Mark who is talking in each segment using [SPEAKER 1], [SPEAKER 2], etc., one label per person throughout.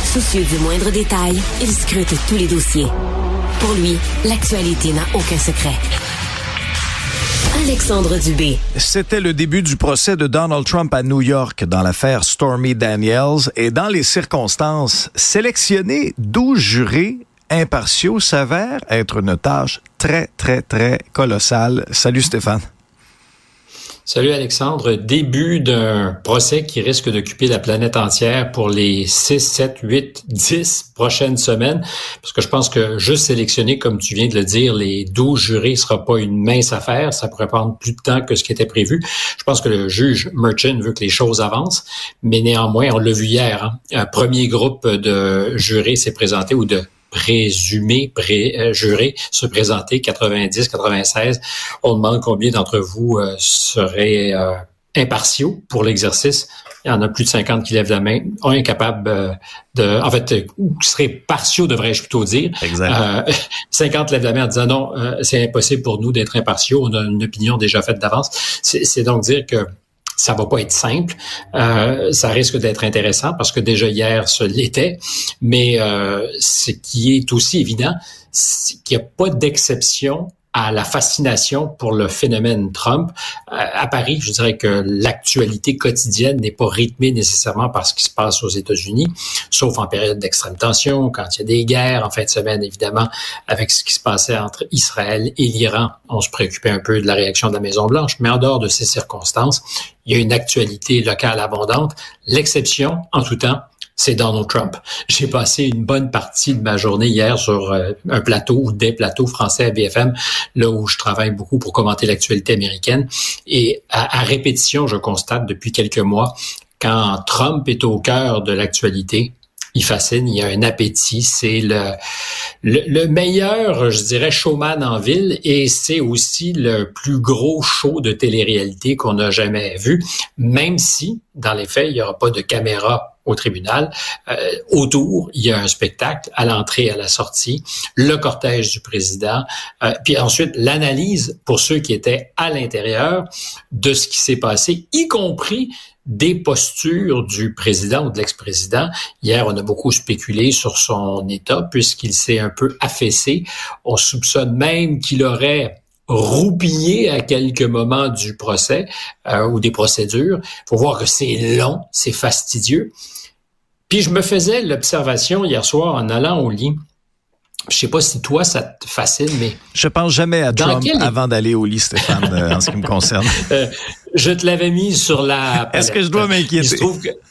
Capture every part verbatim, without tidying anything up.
[SPEAKER 1] Soucieux du moindre détail, il scrute tous les dossiers. Pour lui, l'actualité n'a aucun secret. Alexandre Dubé.
[SPEAKER 2] C'était le début du procès de Donald Trump à New York dans l'affaire Stormy Daniels. Et dans les circonstances, sélectionner douze jurés impartiaux s'avère être une tâche très, très, très colossale. Salut Stéphane.
[SPEAKER 3] Salut Alexandre. Début d'un procès qui risque d'occuper la planète entière pour les six, sept, huit, dix prochaines semaines. Parce que je pense que juste sélectionner, comme tu viens de le dire, les douze jurés ne sera pas une mince affaire. Ça pourrait prendre plus de temps que ce qui était prévu. Je pense que le juge Merchan veut que les choses avancent. Mais néanmoins, on l'a vu hier, hein, un premier groupe de jurés s'est présenté ou de présumés pré, euh, jurés se présenter, quatre-vingt-dix, quatre-vingt-seize. On demande combien d'entre vous euh, seraient euh, impartiaux pour l'exercice. Il y en a plus de cinquante qui lèvent la main, ont incapables euh, de... En fait, ou qui seraient partiaux, devrais-je plutôt dire.
[SPEAKER 2] Exact.
[SPEAKER 3] Euh, cinquante lèvent la main en disant non, euh, c'est impossible pour nous d'être impartiaux. On a une opinion déjà faite d'avance. C'est, c'est donc dire que ça va pas être simple. Euh, ça risque d'être intéressant parce que déjà hier, ce l'était. Mais euh, ce qui est aussi évident, c'est qu'il n'y a pas d'exception à la fascination pour le phénomène Trump. Euh, à Paris, je dirais que l'actualité quotidienne n'est pas rythmée nécessairement par ce qui se passe aux États-Unis, sauf en période d'extrême tension, quand il y a des guerres. En fin de semaine, évidemment, avec ce qui se passait entre Israël et l'Iran, on se préoccupait un peu de la réaction de la Maison-Blanche. Mais en dehors de ces circonstances, il y a une actualité locale abondante. L'exception, en tout temps, c'est Donald Trump. J'ai passé une bonne partie de ma journée hier sur euh, un plateau ou des plateaux français à B F M, là où je travaille beaucoup pour commenter l'actualité américaine. Et à, à répétition, je constate depuis quelques mois, quand Trump est au cœur de l'actualité, il fascine, il y a un appétit, c'est le, le, le meilleur, je dirais, showman en ville et c'est aussi le plus gros show de télé-réalité qu'on a jamais vu, même si, dans les faits, il n'y aura pas de caméra au tribunal. Euh, autour, il y a un spectacle à l'entrée et à la sortie, le cortège du président, euh, puis ensuite l'analyse pour ceux qui étaient à l'intérieur de ce qui s'est passé, y compris des postures du président ou de l'ex-président. Hier, on a beaucoup spéculé sur son état puisqu'il s'est un peu affaissé. On soupçonne même qu'il aurait roupillé à quelques moments du procès euh, ou des procédures. Il faut voir que c'est long, c'est fastidieux. Puis je me faisais l'observation hier soir en allant au lit. Je sais pas si toi, ça te fascine, mais...
[SPEAKER 2] Je pense jamais à Trump
[SPEAKER 3] quel...
[SPEAKER 2] avant d'aller au lit, Stéphane, euh, en ce qui me concerne.
[SPEAKER 3] Euh, je te l'avais mis sur la palette.
[SPEAKER 2] Est-ce que je dois m'inquiéter?
[SPEAKER 3] Il se trouve que...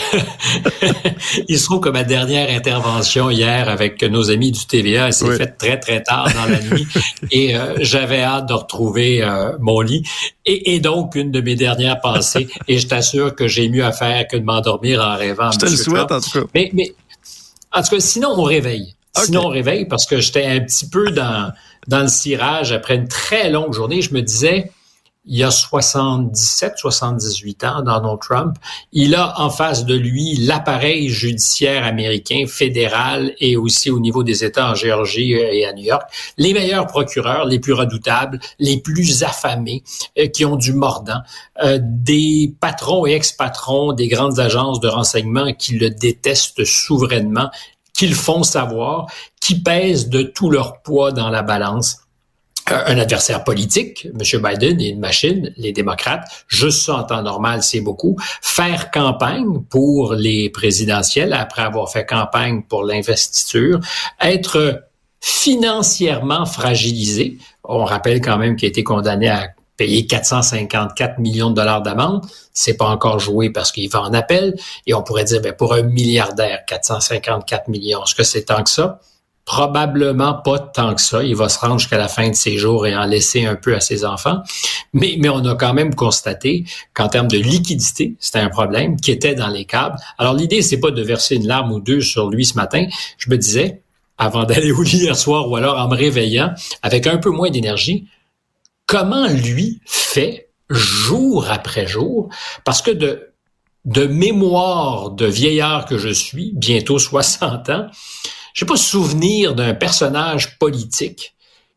[SPEAKER 3] Il se trouve que ma dernière intervention hier avec nos amis du T V A s'est oui. faite très, très tard dans la nuit et euh, j'avais hâte de retrouver euh, mon lit. Et, et donc, une de mes dernières pensées, et je t'assure que j'ai mieux à faire que de m'endormir en rêvant.
[SPEAKER 2] Je te le souhaite, Trump. En tout cas.
[SPEAKER 3] Mais, mais, en tout cas, sinon, on réveille. Okay. Sinon, on réveille parce que j'étais un petit peu dans, dans le cirage après une très longue journée. Je me disais, il y a soixante-dix-sept, soixante-dix-huit ans, Donald Trump, il a en face de lui l'appareil judiciaire américain, fédéral et aussi au niveau des États en Géorgie et à New York, les meilleurs procureurs, les plus redoutables, les plus affamés, euh, qui ont du mordant, euh, des patrons et ex-patrons des grandes agences de renseignement qui le détestent souverainement, qui le font savoir, qui pèsent de tout leur poids dans la balance. Un adversaire politique, M. Biden est une machine, les démocrates, juste ça en temps normal, c'est beaucoup. Faire campagne pour les présidentielles après avoir fait campagne pour l'investiture, être financièrement fragilisé. On rappelle quand même qu'il a été condamné à payer quatre cent cinquante-quatre millions de dollars d'amende. C'est pas encore joué parce qu'il va en appel. Et on pourrait dire, ben, pour un milliardaire, quatre cent cinquante-quatre millions, est-ce que c'est tant que ça? Probablement pas tant que ça. Il va se rendre jusqu'à la fin de ses jours et en laisser un peu à ses enfants. Mais, mais on a quand même constaté qu'en termes de liquidité, c'était un problème qui était dans les câbles. Alors, l'idée, c'est pas de verser une larme ou deux sur lui ce matin. Je me disais, avant d'aller au lit hier soir ou alors en me réveillant, avec un peu moins d'énergie, comment lui fait jour après jour? Parce que de, de mémoire de vieillard que je suis, bientôt soixante ans, j'ai pas souvenir d'un personnage politique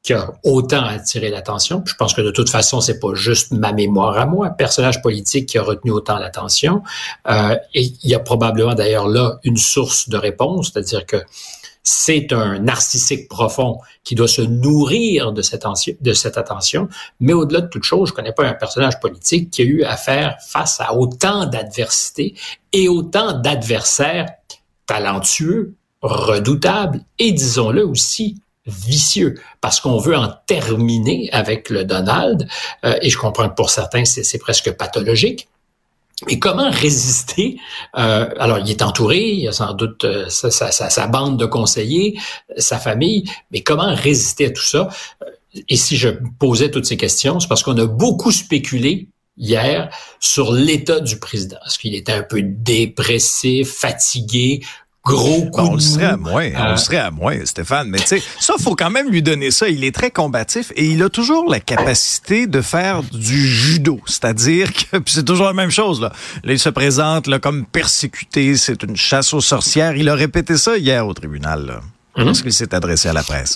[SPEAKER 3] qui a autant attiré l'attention. Je pense que de toute façon, c'est pas juste ma mémoire à moi, personnage politique qui a retenu autant l'attention. Euh, et il y a probablement d'ailleurs là une source de réponse, c'est-à-dire que c'est un narcissique profond qui doit se nourrir de cette, anci- de cette attention. Mais au-delà de toute chose, je connais pas un personnage politique qui a eu à faire face à autant d'adversités et autant d'adversaires talentueux, redoutables et, disons-le aussi, vicieux, parce qu'on veut en terminer avec le Donald. Euh, et je comprends que pour certains, c'est, c'est presque pathologique. Mais comment résister? Euh, alors, il est entouré, il y a sans doute euh, sa, sa, sa, sa bande de conseillers, sa famille, mais comment résister à tout ça? Et si je posais toutes ces questions, c'est parce qu'on a beaucoup spéculé hier sur l'état du président. Est-ce qu'il était un peu dépressif, fatigué? Gros coup
[SPEAKER 2] bon, on
[SPEAKER 3] de
[SPEAKER 2] le serait à
[SPEAKER 3] mou.
[SPEAKER 2] moins, on
[SPEAKER 3] Euh,
[SPEAKER 2] le serait à moins, Stéphane. Mais tu sais, ça, faut quand même lui donner ça. Il est très combatif et il a toujours la capacité de faire du judo. C'est-à-dire que puis c'est toujours la même chose, là. Là, il se présente là, comme persécuté, c'est une chasse aux sorcières. Il a répété ça hier au tribunal, là,
[SPEAKER 3] Mm-hmm.
[SPEAKER 2] lorsqu'il s'est adressé à la presse.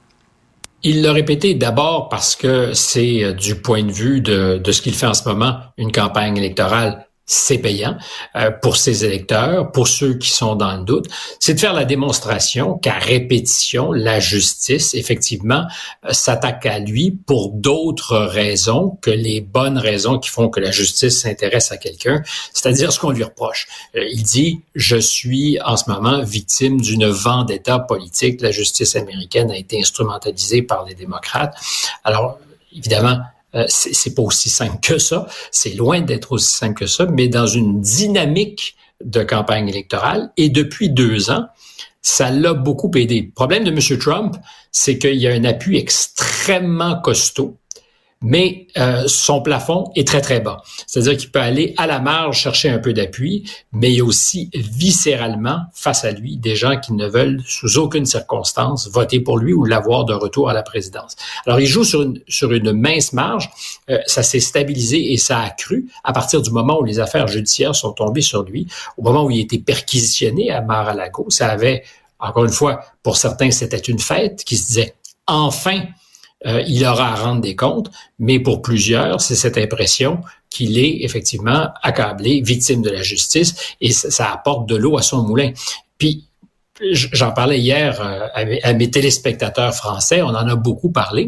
[SPEAKER 3] Il l'a répété d'abord parce que c'est, euh, du point de vue de, de ce qu'il fait en ce moment, une campagne électorale. C'est payant euh, pour ses électeurs, pour ceux qui sont dans le doute. C'est de faire la démonstration qu'à répétition, la justice, effectivement, euh, s'attaque à lui pour d'autres raisons que les bonnes raisons qui font que la justice s'intéresse à quelqu'un, c'est-à-dire ce qu'on lui reproche. Euh, il dit « Je suis en ce moment victime d'une vendetta politique. La justice américaine a été instrumentalisée par les démocrates. » Alors, évidemment, Euh, c'est, c'est pas aussi simple que ça. C'est loin d'être aussi simple que ça, mais dans une dynamique de campagne électorale. Et depuis deux ans, ça l'a beaucoup aidé. Le problème de M. Trump, c'est qu'il y a un appui extrêmement costaud, mais euh, son plafond est très, très bas. C'est-à-dire qu'il peut aller à la marge chercher un peu d'appui, mais il y a aussi viscéralement face à lui des gens qui ne veulent sous aucune circonstance voter pour lui ou l'avoir de retour à la présidence. Alors, il joue sur une, sur une mince marge. Euh, ça s'est stabilisé et ça a cru à partir du moment où les affaires judiciaires sont tombées sur lui, au moment où il a été perquisitionné à Mar-a-Lago. Ça avait, encore une fois, pour certains, c'était une fête qui se disait « enfin ». Euh, il aura à rendre des comptes, mais pour plusieurs, c'est cette impression qu'il est effectivement accablé, victime de la justice, et ça, ça apporte de l'eau à son moulin. Puis, j'en parlais hier euh, à, mes, à mes téléspectateurs français, on en a beaucoup parlé,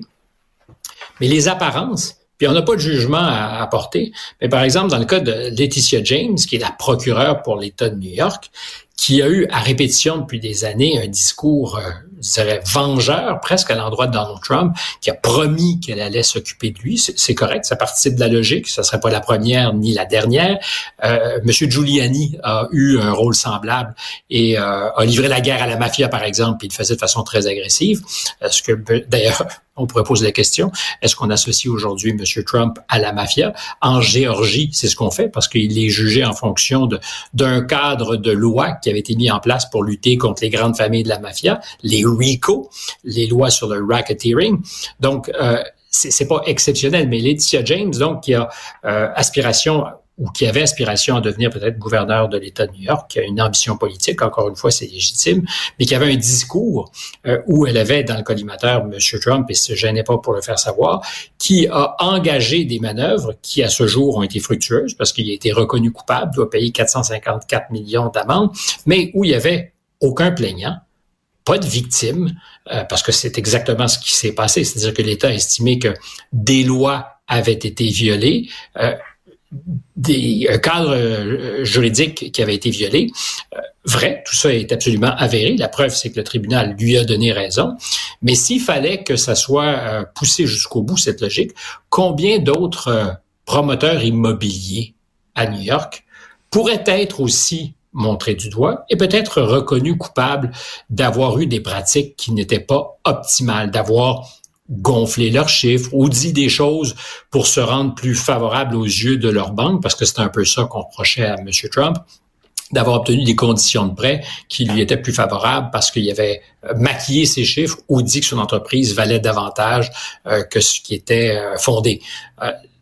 [SPEAKER 3] mais les apparences, puis on n'a pas de jugement à apporter, mais par exemple, dans le cas de Laetitia James, qui est la procureure pour l'État de New York, qui a eu à répétition depuis des années un discours, euh, je dirais, vengeur, presque à l'endroit de Donald Trump, qui a promis qu'elle allait s'occuper de lui. C'est, c'est correct, ça participe de la logique, ça serait pas la première ni la dernière. Euh, Monsieur Giuliani a eu un rôle semblable et euh, a livré la guerre à la mafia, par exemple, puis il le faisait de façon très agressive. Est-ce que, d'ailleurs, on pourrait poser la question, est-ce qu'on associe aujourd'hui M. Trump à la mafia? En Géorgie, c'est ce qu'on fait parce qu'il est jugé en fonction de, d'un cadre de loi qui avait été mis en place pour lutter contre les grandes familles de la mafia, les RICO, les lois sur le racketeering. Donc, euh, c'est, c'est pas exceptionnel, mais Laetitia James, donc, qui a euh, aspiration ou qui avait aspiration à devenir peut-être gouverneur de l'État de New York, qui a une ambition politique, encore une fois, c'est légitime, mais qui avait un discours euh, où elle avait dans le collimateur M. Trump, et se gênait pas pour le faire savoir, qui a engagé des manœuvres qui, à ce jour, ont été fructueuses, parce qu'il a été reconnu coupable, doit payer quatre cent cinquante-quatre millions d'amende, mais où il y avait aucun plaignant, pas de victime, euh, parce que c'est exactement ce qui s'est passé, c'est-à-dire que l'État a estimé que des lois avaient été violées, euh, des un cadre euh, juridique qui avait été violé. Euh, vrai, tout ça est absolument avéré. La preuve, c'est que le tribunal lui a donné raison. Mais s'il fallait que ça soit euh, poussé jusqu'au bout, cette logique, combien d'autres euh, promoteurs immobiliers à New York pourraient être aussi montrés du doigt et peut-être reconnus coupables d'avoir eu des pratiques qui n'étaient pas optimales, d'avoir gonfler leurs chiffres ou dit des choses pour se rendre plus favorables aux yeux de leur banque, parce que c'est un peu ça qu'on reprochait à M. Trump, d'avoir obtenu des conditions de prêt qui lui étaient plus favorables parce qu'il avait maquillé ses chiffres ou dit que son entreprise valait davantage euh, que ce qui était euh, fondé. Euh,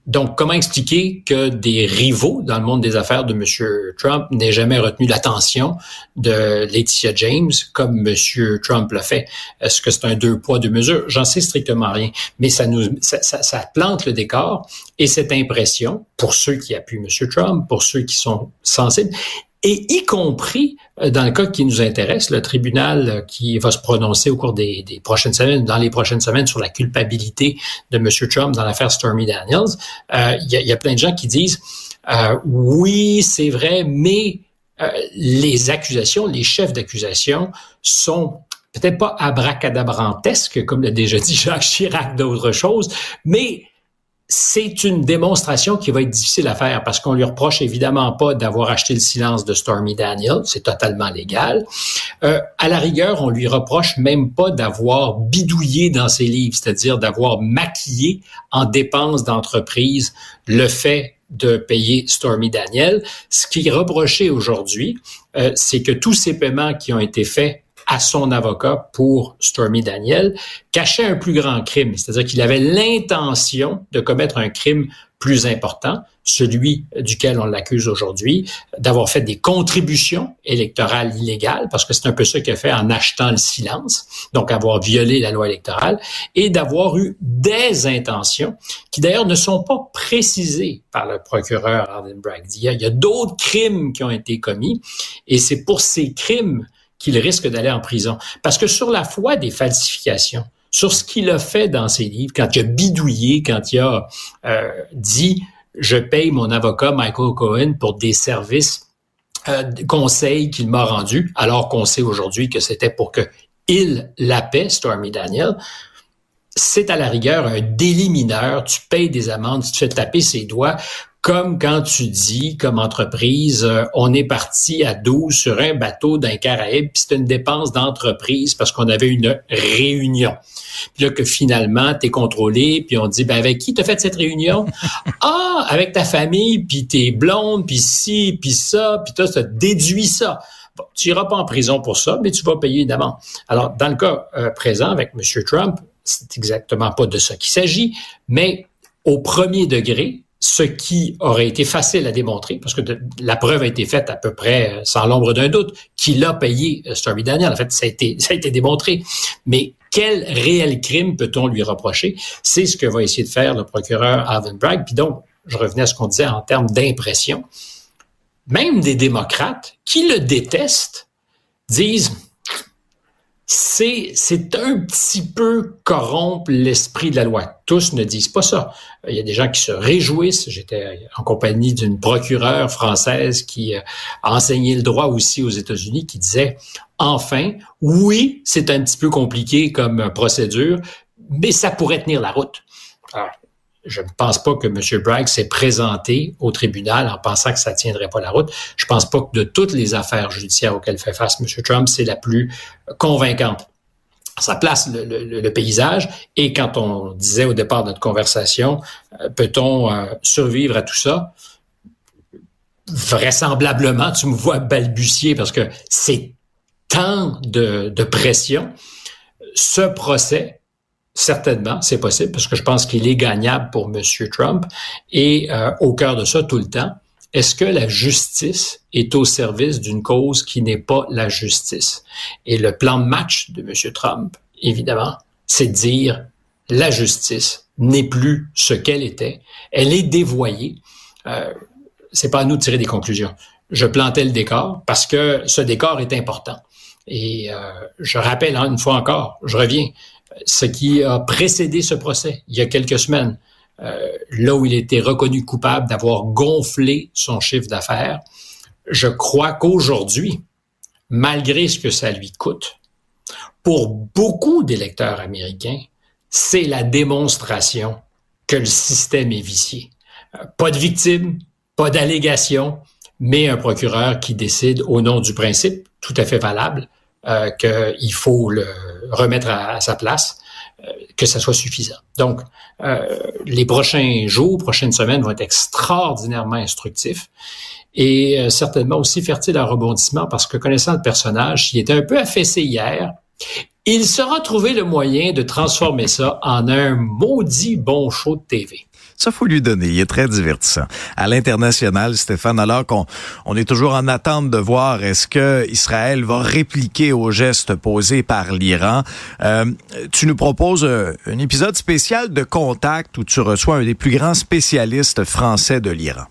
[SPEAKER 3] Donc, comment expliquer que des rivaux dans le monde des affaires de M. Trump n'aient jamais retenu l'attention de Laetitia James comme M. Trump l'a fait? Est-ce que c'est un deux poids, deux mesures? J'en sais strictement rien. Mais ça nous, ça, ça, ça plante le décor et cette impression, pour ceux qui appuient M. Trump, pour ceux qui sont sensibles, et y compris dans le cas qui nous intéresse, le tribunal qui va se prononcer au cours des, des prochaines semaines, dans les prochaines semaines, sur la culpabilité de M. Trump dans l'affaire Stormy Daniels, euh, il y a, y a plein de gens qui disent euh, oui, c'est vrai, mais euh, les accusations, les chefs d'accusation sont peut-être pas abracadabrantesques, comme l'a déjà dit Jacques Chirac d'autres choses, mais c'est une démonstration qui va être difficile à faire parce qu'on lui reproche évidemment pas d'avoir acheté le silence de Stormy Daniels, c'est totalement légal. Euh, à la rigueur, on lui reproche même pas d'avoir bidouillé dans ses livres, c'est-à-dire d'avoir maquillé en dépenses d'entreprise le fait de payer Stormy Daniels. Ce qui est reproché aujourd'hui, euh, c'est que tous ces paiements qui ont été faits à son avocat pour Stormy Daniels cachait un plus grand crime, c'est-à-dire qu'il avait l'intention de commettre un crime plus important, celui duquel on l'accuse aujourd'hui, d'avoir fait des contributions électorales illégales, parce que c'est un peu ça qu'il a fait en achetant le silence, donc avoir violé la loi électorale, et d'avoir eu des intentions qui d'ailleurs ne sont pas précisées par le procureur Alvin Bragg. Il y a, il y a d'autres crimes qui ont été commis, et c'est pour ces crimes qu'il risque d'aller en prison. Parce que sur la foi des falsifications, sur ce qu'il a fait dans ses livres, quand il a bidouillé, quand il a euh, dit « je paye mon avocat Michael Cohen pour des services, euh, conseils qu'il m'a rendus », alors qu'on sait aujourd'hui que c'était pour qu'il la paie, Stormy Daniels, c'est à la rigueur un délit mineur. Tu payes des amendes, tu te fais taper ses doigts. Comme quand tu dis, comme entreprise, euh, on est parti à douze sur un bateau d'un Caraïbe, puis c'est une dépense d'entreprise parce qu'on avait une réunion. Puis là, que finalement, t'es contrôlé, puis on dit, ben avec qui t'as fait cette réunion? Ah, avec ta famille, puis t'es blonde, puis ci, puis ça, puis toi, ça déduit ça. Bon, tu iras pas en prison pour ça, mais tu vas payer une amende. Alors, dans le cas euh, présent avec M. Trump, c'est exactement pas de ça qu'il s'agit, mais au premier degré, ce qui aurait été facile à démontrer, parce que de, la preuve a été faite à peu près sans l'ombre d'un doute, qu'il a payé Stormy Daniels. En fait, ça a été, ça a été démontré. Mais quel réel crime peut-on lui reprocher? C'est ce que va essayer de faire le procureur Alvin Bragg. Puis donc, je revenais à ce qu'on disait en termes d'impression. Même des démocrates qui le détestent disent... C'est, c'est un petit peu corrompre l'esprit de la loi. Tous ne disent pas ça. Il y a des gens qui se réjouissent. J'étais en compagnie d'une procureure française qui a enseigné le droit aussi aux États-Unis, qui disait, enfin, oui, c'est un petit peu compliqué comme procédure, mais ça pourrait tenir la route. Alors, je ne pense pas que M. Bragg s'est présenté au tribunal en pensant que ça tiendrait pas la route. Je pense pas que de toutes les affaires judiciaires auxquelles fait face M. Trump, c'est la plus convaincante. Ça place le, le, le paysage et quand on disait au départ de notre conversation, euh, peut-on euh, survivre à tout ça? Vraisemblablement, tu me vois balbutier parce que c'est tant de, de pression. Ce procès, certainement, c'est possible, parce que je pense qu'il est gagnable pour M. Trump. Et euh, au cœur de ça, tout le temps, est-ce que la justice est au service d'une cause qui n'est pas la justice? Et le plan de match de M. Trump, évidemment, c'est de dire la justice n'est plus ce qu'elle était. Elle est dévoyée. Euh, c'est pas à nous de tirer des conclusions. Je plantais le décor parce que ce décor est important. Et euh, je rappelle hein, une fois encore, je reviens, ce qui a précédé ce procès, il y a quelques semaines, euh, là où il était reconnu coupable d'avoir gonflé son chiffre d'affaires, je crois qu'aujourd'hui, malgré ce que ça lui coûte, pour beaucoup d'électeurs américains, c'est la démonstration que le système est vicié. Euh, pas de victime, pas d'allégation, mais un procureur qui décide au nom du principe, tout à fait valable, euh, qu'il faut le remettre à, à sa place, euh, que ça soit suffisant. Donc, euh, les prochains jours, prochaines semaines vont être extraordinairement instructifs et euh, certainement aussi fertiles en rebondissement parce que connaissant le personnage, qui était un peu affaissé hier, il saura trouver le moyen de transformer ça en un maudit bon show de T V.
[SPEAKER 2] Ça, faut lui donner. Il est très divertissant. À l'international, Stéphane, alors qu'on on est toujours en attente de voir est-ce que Israël va répliquer aux gestes posés par l'Iran. Euh, tu nous proposes un épisode spécial de Contact où tu reçois un des plus grands spécialistes français de l'Iran.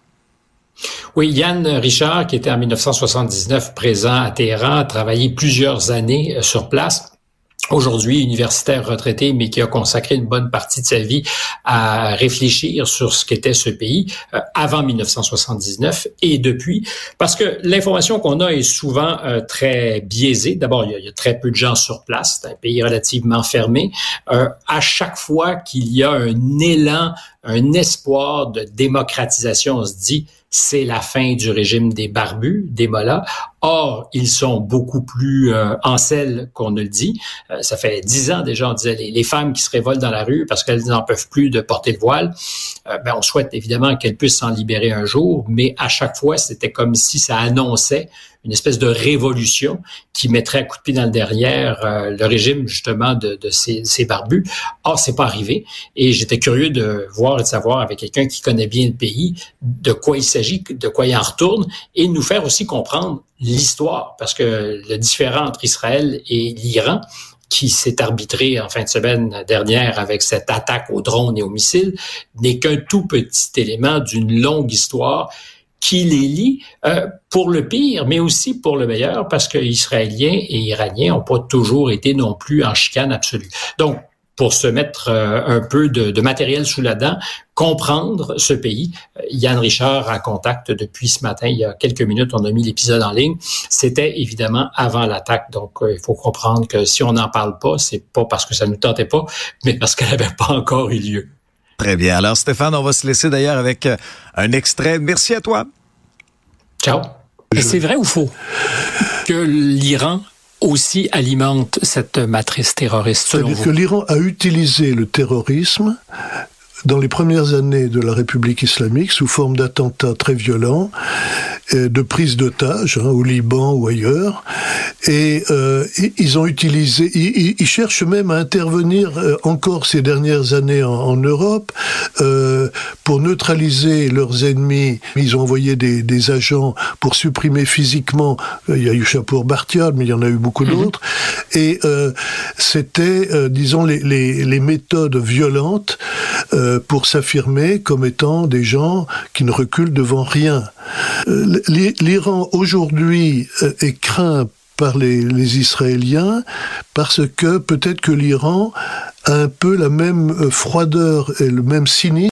[SPEAKER 3] Oui, Yann Richard, qui était en dix-neuf cent soixante-dix-neuf présent à Téhéran, a travaillé plusieurs années sur place. Aujourd'hui, universitaire retraité, mais qui a consacré une bonne partie de sa vie à réfléchir sur ce qu'était ce pays euh, avant dix-neuf cent soixante-dix-neuf et depuis, parce que l'information qu'on a est souvent euh, très biaisée. D'abord, il y, a, il y a très peu de gens sur place, c'est un pays relativement fermé. Euh, à chaque fois qu'il y a un élan, un espoir de démocratisation, on se dit c'est la fin du régime des barbus, des mollahs. Or, ils sont beaucoup plus euh, en selle qu'on ne le dit. Euh, ça fait dix ans déjà, on disait les, les femmes qui se révoltent dans la rue parce qu'elles n'en peuvent plus de porter le voile. Euh, ben, on souhaite évidemment qu'elles puissent s'en libérer un jour, mais à chaque fois, c'était comme si ça annonçait une espèce de révolution qui mettrait à coup de pied dans le derrière euh, le régime justement de, de ces, ces barbus. Or, c'est pas arrivé. Et j'étais curieux de voir et de savoir avec quelqu'un qui connaît bien le pays de quoi il s'agit, de quoi il en retourne, et nous faire aussi comprendre l'histoire, parce que le différend entre Israël et l'Iran, qui s'est arbitré en fin de semaine dernière avec cette attaque aux drones et aux missiles, n'est qu'un tout petit élément d'une longue histoire qui les lie euh, pour le pire, mais aussi pour le meilleur, parce que Israéliens et Iraniens n'ont pas toujours été non plus en chicane absolue. Donc, pour se mettre euh, un peu de, de matériel sous la dent, comprendre ce pays. Euh, Yann Richard en contact depuis ce matin, il y a quelques minutes, on a mis l'épisode en ligne. C'était évidemment avant l'attaque, donc euh, il faut comprendre que si on n'en parle pas, c'est pas parce que ça nous tentait pas, mais parce qu'elle n'avait pas encore eu lieu.
[SPEAKER 2] Très bien. Alors Stéphane, on va se laisser d'ailleurs avec un extrait. Merci à toi.
[SPEAKER 3] Ciao. Et c'est vrai ou faux que l'Iran aussi alimente cette matrice terroriste, selon vous?
[SPEAKER 4] C'est-à-dire que l'Iran a utilisé le terrorisme dans les premières années de la République islamique sous forme d'attentats très violents, de prise d'otages hein, au Liban ou ailleurs, et euh, ils ont utilisé, ils, ils cherchent même à intervenir euh, encore ces dernières années en, en Europe euh, pour neutraliser leurs ennemis. Ils ont envoyé des, des agents pour supprimer physiquement. Il y a eu Chapour Bartial, mais il y en a eu beaucoup d'autres. Et euh, c'était, euh, disons, les, les, les méthodes violentes euh, pour s'affirmer comme étant des gens qui ne reculent devant rien. L'Iran aujourd'hui est craint par les, les Israéliens parce que peut-être que l'Iran a un peu la même froideur et le même cynisme